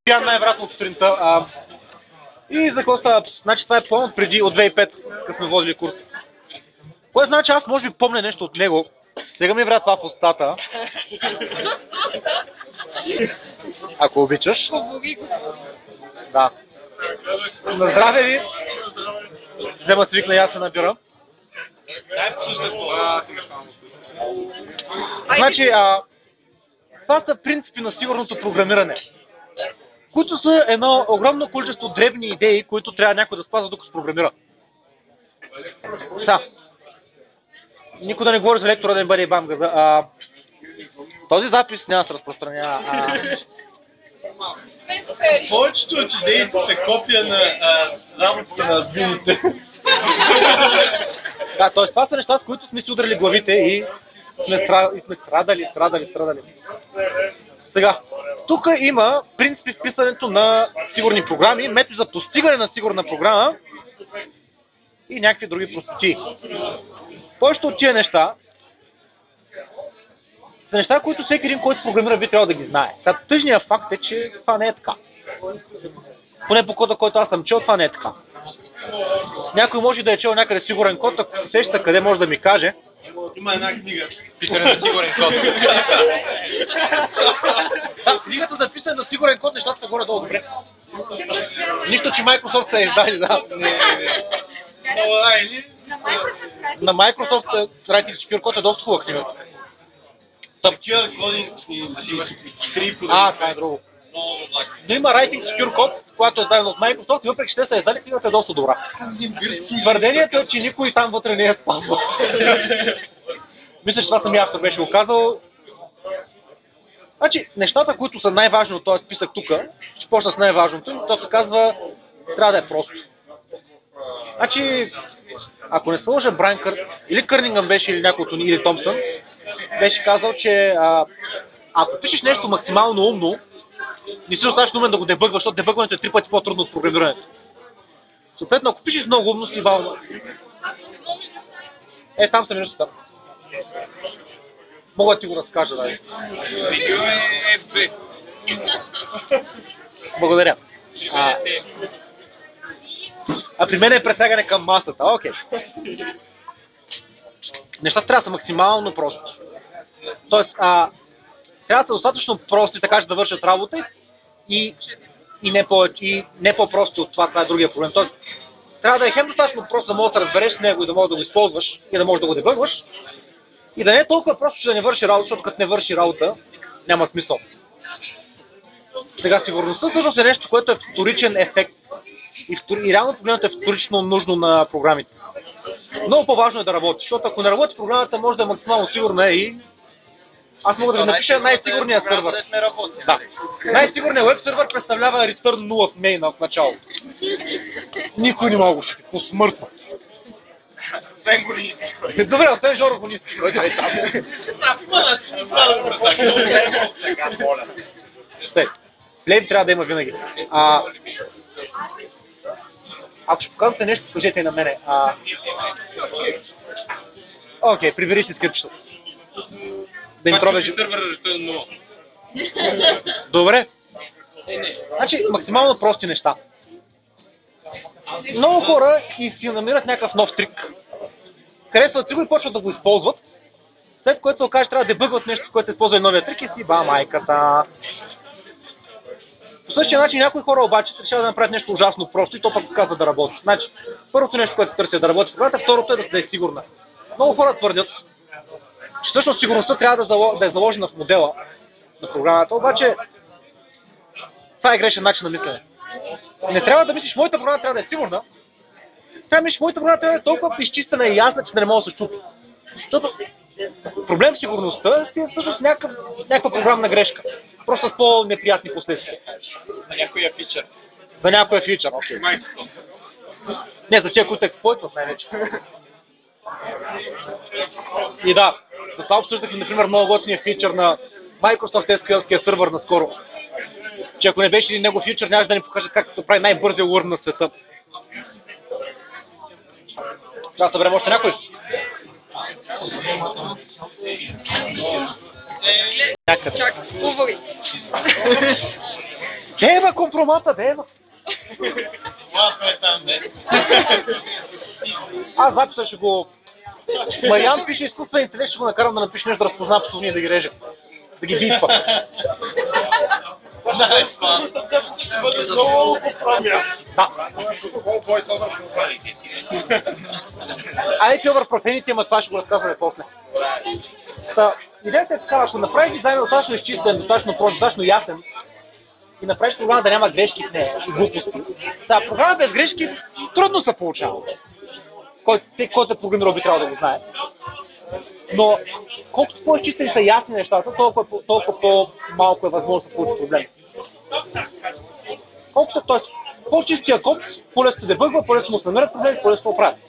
пиян най-вероятно от сутринта. И за какво става? Значи това е план от преди, от 2005, като сме водили курс. Кое значи аз може би помня нещо от него. Сега ми вря това в устата. Ако обичаш. Да. На здраве ви. Взема свикна и аз се набирам. Значи, това са принципи на сигурното програмиране, които са едно огромно количество дребни идеи, които трябва някой да спазва докато се програмира. Да. Никой да не говори за лектора да не бъде бамга. Този запис няма да се разпространява. Повечето от идеите са копия на работата на админите. Да, т.е. това са неща, с които сме си ударили главите и сме страдали. Сега, тук има принципи в писането на сигурни програми, методи за постигане на сигурна програма и някакви други простоти. Повечето от тия неща са неща, които всеки един, който програмира, би трябвало да ги знае. Тъжният факт е, че това не е така. Поне по кода, който аз съм чел, това не е така. Някой може да е чел някъде сигурен код, ако се сеща къде може да ми каже. Има една книга. Писане на сигурен код. Книгата за писане на сигурен код, нещата са горе-долу добре. Нищо, че Microsoft са издали, да. На Microsoft Writing Secure Code е доста хубава книга. Secure Coding имаш 3 по това е друго. Но има Writing Secure Code, която е издадена от Microsoft и въпреки че те са издали, книгата е доста добра. Твърдението е, че никой там вътре не е спазвал. Мисля, че това самия автор беше го казал. Значи, нещата, които са най-важни от този списък тук, ще почна с най-важното, то се казва, трябва да е просто. Значи, ако не се лъжа Брайан или Кърнингън беше, или някой от или Томпсън, беше казал, че ако пишеш нещо максимално умно, не си достатъчно умен да го дебъгваш, защото дебъгването е 3 пъти по-трудно от програмирането. Съответно, ако пишеш много умно, си бавно. Там са нещата. Мога да ти го разкажа, да. Видео е F2. Благодаря. При мен е пресягане към масата. Окей. Нещата трябва да са максимално прости. Тоест, трябва да са достатъчно прости, така че да вършат работа и не по-прости от това. Това е другия проблем. Тоест, трябва да е хем достатъчно просто да можеш да разбереш с него и да можеш да го използваш и да можеш да го дебъгваш. И да не е толкова просто, че да не върши работа, защото като не върши работа, няма смисъл. Сега, сигурността всъщност е нещо, което е вторичен ефект. И реално погледнато е вторично нужно на програмите. Много по-важно е да работи, защото ако не работи програмата, може да е максимално сигурна и аз мога да ви напиша най-сигурния сървър. Да. Най-сигурният веб сървър представлява return 0 в мейна в началото. Никой не мога да по смъртно. Освен Голински. Добре, освен Жоро Голински. Плейм трябва да има винаги. Ако ще показвате нещо, кажете и на мене. Окей, прибери си скрипчето. Да им пробеш. Добре. Значи, максимално прости неща. Много хора и си намират някакъв нов трик. Харесват си го и почват да го използват. След което се окаже, трябва да дебъгват нещо, което се използва и новия трик и си ба майката. По същия начин някои хора обаче решават да направят нещо ужасно просто и то пък казва да работи. Значи, първото нещо, което търся да работи в програмата, второто е да е сигурна. Много хора твърдят, че всъщност сигурността трябва да е заложена в модела на програмата, обаче това е грешен начин на мислене. Не трябва да мислиш, моята програма трябва да е сигурна, трябва да мислиш, моята програма трябва да е толкова изчистена и ясна, че да не може да се чупи. Защото проблем с сигурността си е всъщност някаква програмна грешка. Просто с по-неприятни последствия. За някоя фичър. За някоя фичър, окей. Не, за тия, които експлойтват най-вече. И да, за това обсъждахме, например, много готиния фичър на Microsoft SQL сървър наскоро. Че ако не беше ли него фичър, нямаше да ни покажат как се прави най-бързия урн на света. Трябва да съберем още някой. Чак, говори. Дева компромата, дева! Малко е там, не. Аз записа ще го... Мариан пише изкуствен интелект, ще го накарам да напише нещо да разпознава псовни и да ги реже. Да ги бипва. Знаеш това. Много поправя. Да. Айде over профените, ама това ще го разказваме после. Та, идеята е така, ако направиш дизайна достатъчно изчистен, достатъчно прост, достатъчно ясен и направиш програма да няма грешки в нея и глупости. Та, програма без грешки трудно се получава. Който е програмирал би трябвало да го знае. Но колкото по-изчистени са ясни нещата, толкова по-малко е възможно да се получи проблем. Колкото т.е. по-чистия код, по-лесно се дебъгва, по-лесно му се намерят проблеми, по-лесно го правят.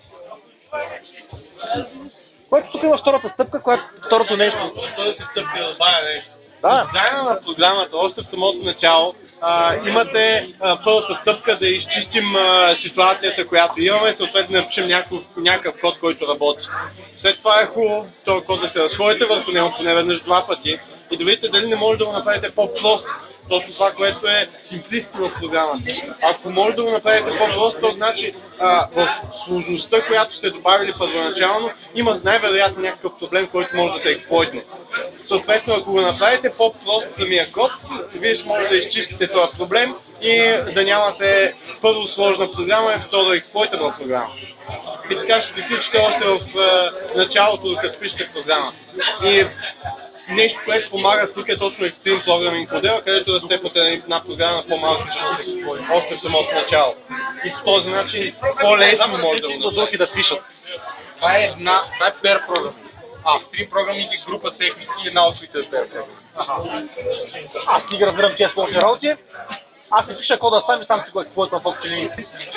Което тук има втората стъпка, второто нещо. Втората стъпка да добавя нещо. Да. Дизайна на програмата, още в самото начало, имате първата стъпка да изчистим ситуацията, която имаме, съответно да напишем някакъв код, който работи. След това е хубаво този код да се разходите върху него поне веднъж два пъти и да видите дали не може да го направите по-прост. Точно това, което е симплисти в програмата. Ако може да го направите по-просто, то значи в сложността, която сте добавили първоначално, има най-вероятно някакъв проблем, който може да се експлойтне. Съответно, ако го направите по-прост самия код, вие ще може да изчистите този проблем и да нямате първо сложна програма и второ експлойтабъл програма. И така ще приключите още в началото, като пишете програма. И нещо, което помага тук е точно Extreme Programming модела, където да степнете една програма на по-малки части, още в самото начало. И по този начин по-лесно може да го други да пишат. Това е pair програма. Extreme Programming е група техники и една от своите pair програми. Аз не ги разбирам тия сложни работи. Аз не пиша кода сам и сам си го експлойтвам в общи линии.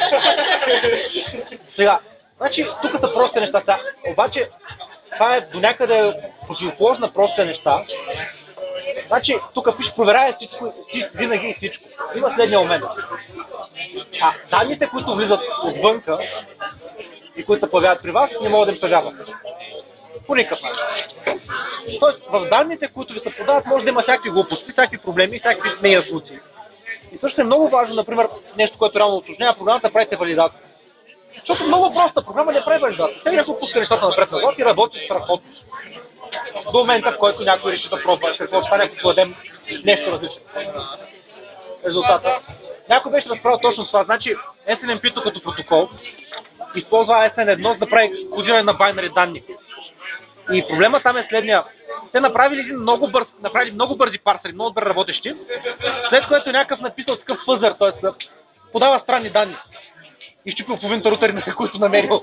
Сега, значи тук са прости нещата, обаче това е до някъде противоположна прости неща. Значи тук пише проверяй всичко, винаги и всичко. Има следния момент. Данните, които влизат отвънка и които се появяват при вас, не могат да им се вярват. По никакъв начин. Тоест, в данните, които ви се подават, може да има всякакви глупости, всякакви проблеми, всякакви неясноти. И също е много важно, например, нещо, което реално усложнява програмата, правите валидация. Защото много проста програма не прави валидация. Сега някой пуска нещата напред-назад и работи страхотно. До момента, в който някой реши да пробва какво ще стане, ако кладем нещо различно. Резултата. Някой беше разправил точно това. Значи SNMP като протокол използва SN1 за да прави кодиране на байнари данни. И проблема там е следния. Те направили много бързи парсери, много добре работещи, след което някакъв написал такъв фъзър, т.е. подава странни данни. Изчупил половината рутери, на които намерил.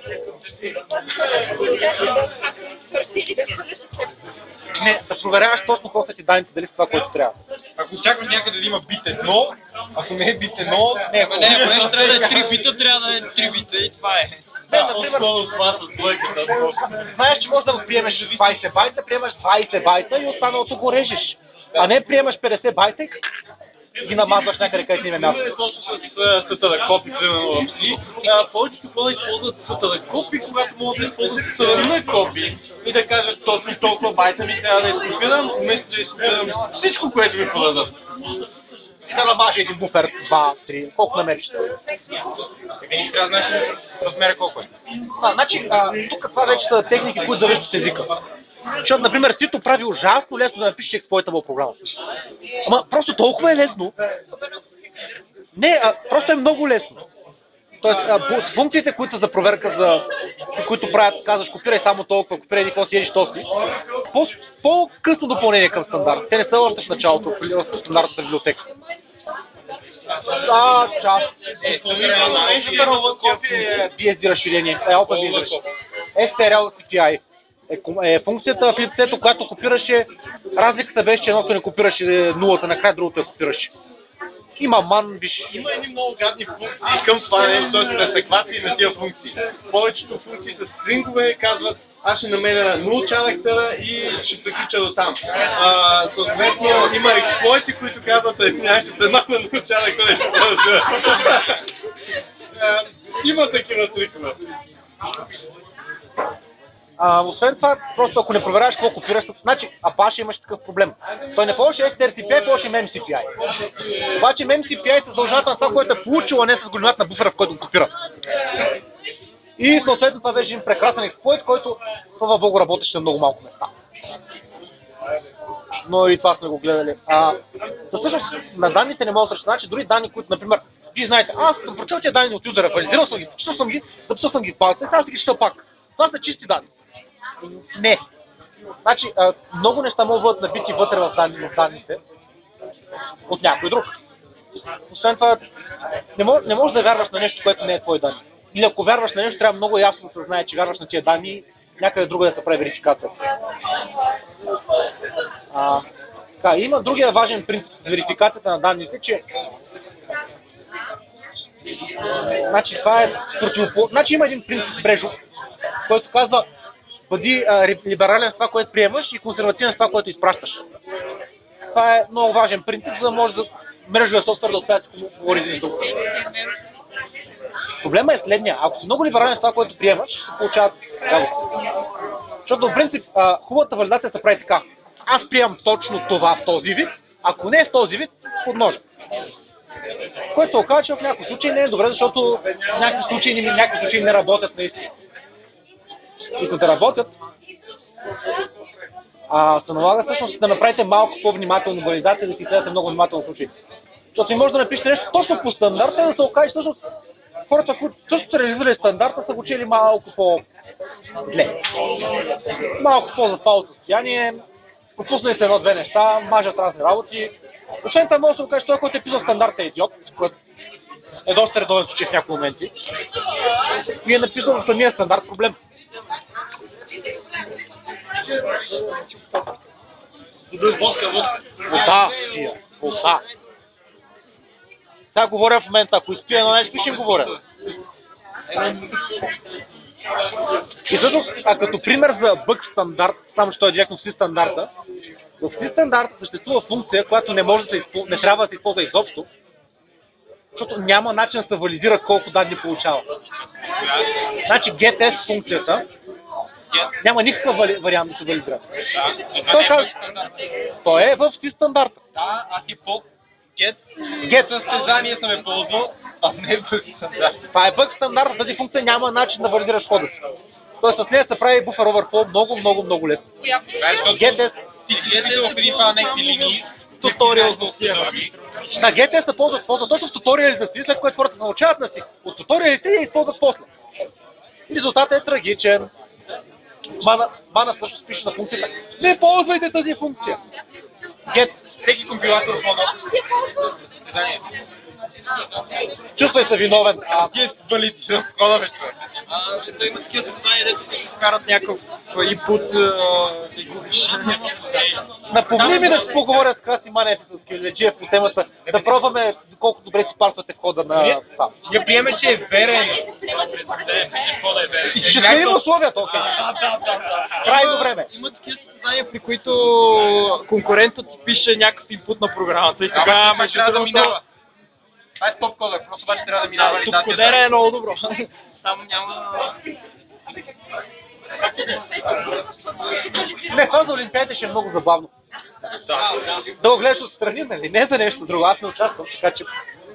Не, да проверяваш точно какво са ти данните, дали са това, което трябва. Ако очакваш някъде да има бит 1, ако не е бит 1, не, поне ще трябва да е 3 бита, трябва да е 3 бита и това е. По-скоро това с двойката. Знаеш, че можеш да го приемеш 20 байта, приемаш 20 байта и останалото го режеш. А не приемаш 50 байта и ги намазваш някъде, където им е място. Точно с сатаракопи, примерно в C. Повечето хора използват сатаракопи, когато могат да използват сатаракопи и да кажат точно толкова байта ми трябва да изкопирам, вместо да изкопирам всичко, което ми продадат. И да намажи един буфер, 2, 3, колко намериш. Винаги трябва да знаеш размера колко е. Значи, тук това вече са техники, които зависят от езика. Защото, например, Сито прави ужасно лесно да напише exploitable програма. Ама просто толкова е лесно. Не, просто е много лесно. Тоест, функциите, които са за проверка, които правят, казваш, копирай само толкова, копирай един какво си едиш то си, по-късно допълнение към стандарт. Те не са още в началото, в стандартната библиотека. Част. BSD разширение, OpenBSD разширение. STRL CPI е функцията в лицето, която копираше, разликата беше, че едното не копираше нулата, накрая другото я копираше. Има ман, виж. Има едни много гадни функции към това нещо, т.е. пресеквации на тия функции. Повечето функции с стрингове казват, аз ще намеря 0 character и ще приключа до там. Съответно, има експлойти, които казват, аз ще се махна 0 character и ще продължа. Има такива трикове. Освен това, просто ако не проверяваш какво копираш, значи Apache имаше такъв проблем. Той не ползваше XRCPI, ползваше MemCPI. Обаче MemCPI се задължава на това, което е получил, а не с големината на буфера, в който го копира. И съответно това беше един прекрасен експлойт, който слава богу работеше на много малко места. Но и това сме го гледали. Всъщност на данните не мога да срещу, значи дори данни, които, например, вие знаете, аз съм прочел тия данни от юзера, валидирал съм ги, почитал съм ги, записал съм ги в палеца и сега ще ги чета пак. Това са чисти данни. Не. Значи, много неща могат да бъдат набити вътре в данните от някой друг. Освен това, не можеш да вярваш на нещо, което не е твой данни. Или ако вярваш на нещо, трябва много ясно да се знае, че вярваш на тия данни и някъде друга да се прави верификация. Има другия важен принцип с верификацията на данните, че значи това е противоположно. Значи има един принцип Брежов, който казва бъди либерален с това, което приемаш и консервативен с това, което изпращаш. Това е много важен принцип, за да може да мрежовия софтуер да успее да се говори един с друг. Проблема е следния. Ако си много либерален с това, което приемаш, ще се получават работи. Защото в принцип хубавата валидация се прави така. Аз приемам точно това в този вид, ако не е в този вид, подножа. Което се оказва, че в някакви случаи не е добре, защото в някакви случаи не работят наистина. И за да работят, се налага всъщност да направите малко по-внимателно валидация, да си следвате много внимателно случаи. Защото ви може да напишете нещо точно по стандарта и да се окаже всъщност хората, които също са реализирали стандарта, са го чели малко по-зле. Малко по-запало състояние, пропуснали се едно-две неща, мажат разни работи. Освен това може да се окаже, че той, който е писал стандарта е идиот, което е доста редовен случай в някои моменти. И е написал в самия стандарт проблем. Вода. Сега говоря в момента, ако изпия едно нещо, ще им говоря. И всъщност, като пример за бъг стандарт, само че той е директно в C стандарта, в C стандарта съществува функция, която не трябва да се използва изобщо, защото няма начин да се валидира колко данни получава. Значи getS функцията няма никакъв вариант да се валидира. Той е в C стандарта. Да, аз и по get състезание съм ползвал, а не бъг стандарт. Това е бъг стандарт, тази функция няма начин да валидираш кода си. Тоест с нея се прави буфер overflow много лесно. getS в един файл някакви линии, туториал за C. На GTS се ползват точно в туториали за C, след което хората се научават на C. От туториалите я използват после. Резултатът е трагичен. Мана също спише на функцията. Не ползвайте тази функция! Всеки компилатор чувствай се виновен. Get валидира кода вече. Той има такива съзнания, дето ще вкарат някакъв input и губиш. Напомни ми да си поговоря с Краси Манев и с Килечиев по темата, да пробваме колко добре си парсвате кода на това. Ние приеме, че е верен. И ще следим условията, окей. Крайно време. Има такива съзнания, при които конкурентът ти пише някакъв input на програмата и тогава между другото... Това е стоп кода, просто обаче трябва да минава валидацията. Тук кодера е много добро. Само няма... Не, това за олимпиадите ще е много забавно. Да го гледаш отстрани, нали? Не за нещо друго, аз не участвам, така че...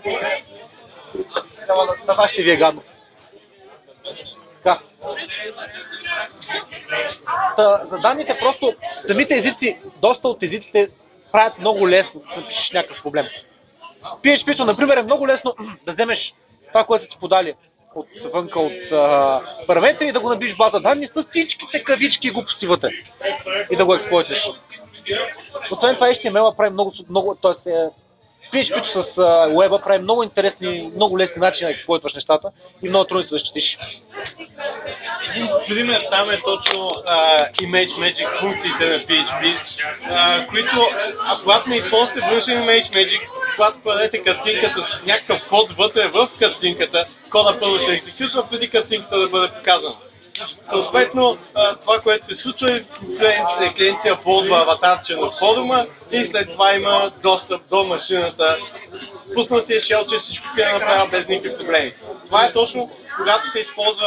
На вас ще ви е гадно. Така. За данните просто, самите езици, доста от езиците правят много лесно да напишеш някакъв проблем. PHP-то, например, е много лесно да вземеш това, което ти подали отвънка от параметри и да го набиш в база данни с всичките кавички и глупости вътре и да го експлойтиш. Освен това HTML прави много т.е. PHP-то с Web прави много интересни, много лесни начини да експлойтваш нещата и много трудно се защитиш. Един пример там е точно ImageMagick функциите на PHP, които, когато не използвате външен ImageMagick, когато кладете картинка с някакъв код вътре в картинката, кода първо ще екзекютва преди картинката да бъде показана. Съответно, това, което се случва е, клиентът ползва аватарче на форума и след това има достъп до машината. Пуснати е шелче, всичко ще направя без никакви проблеми. Това е точно, когато се използва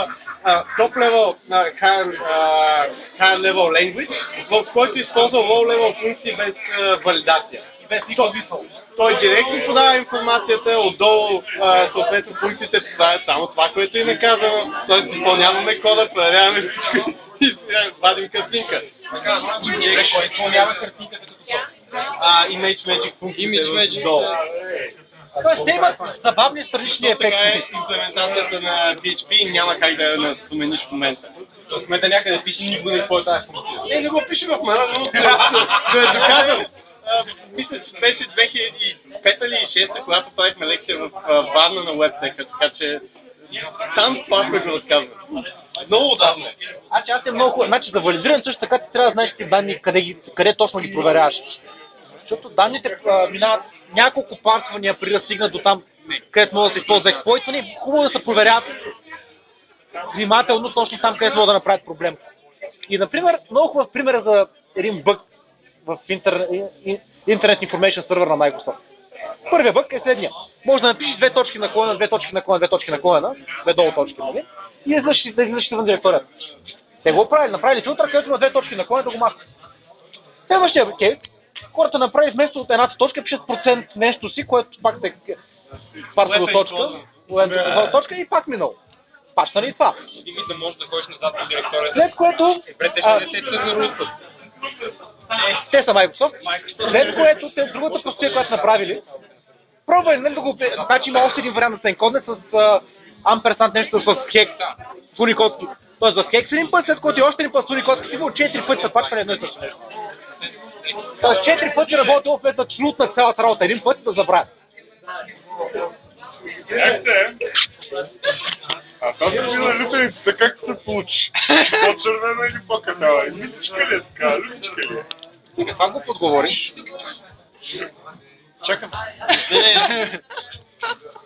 top level high level language, в който използва low level функции без валидация. Без никакъв смисъл. Той директно подава информацията, отдолу съответно функциите правят само това, което им е казано, т.е. изпълняваме кода, проверяваме всичко и вадим картинка. Кой изпълнява картинката като Image Magic функциите Image Magic, долу. Тоест те имат забавни странични Така е ефекти. имплементацията на PHP и няма как да я промениш в момента. В момента някъде пише, никога не използва тази функция. Не го пише в мана, но да е доказано. Мисля, че беше 2005 или 2006, когато правихме лекция в Варна на WebTech, така че там Спаско го разказва. Много отдавна. Аз е много хубаво. Значи за валидиране също така ти трябва да знаеш ти данни къде точно ги проверяваш. Защото данните минават няколко парсвания преди да стигнат до там, където могат да се използва експлойтване. Хубаво да се проверяват внимателно точно там, където могат да направят проблем. И например, много хубав пример за един бъг в Internet Information Server на Microsoft. Първият бъг е следния. Може да напишеш две точки наклонена, две точки наклонена, две долу точки, нали? И да излизаш вън директорията. Те го направили филтър, където има две точки наклонена, да го махат. Следващия кейс, хората направи вместо от едната точка, пишат процент нещо си, което пак се парсова точка и пак минало. Пачна ли това? И да можеш да ходиш назад по директорията. След което... Те ще не се серверутват. Те са Microsoft. След което те другата простия, която са направили, пробвали нали, да го... Значи има още един вариант да се енкодне с амперсант нещо с хекс, с уникодски. Тоест с хекс един път, след което и още един път с уникодски символ, 4 пъти са пачвали едно и също нещо. Тоест 4 пъти работил вместо да члутнат цялата работа един път да забравят. Как сте? Аз съм била люпеницата, как се получи? По-червена или по-кафява? Лютичка ли е така? Лютичка ли е? И каква го подговориш? Чакам.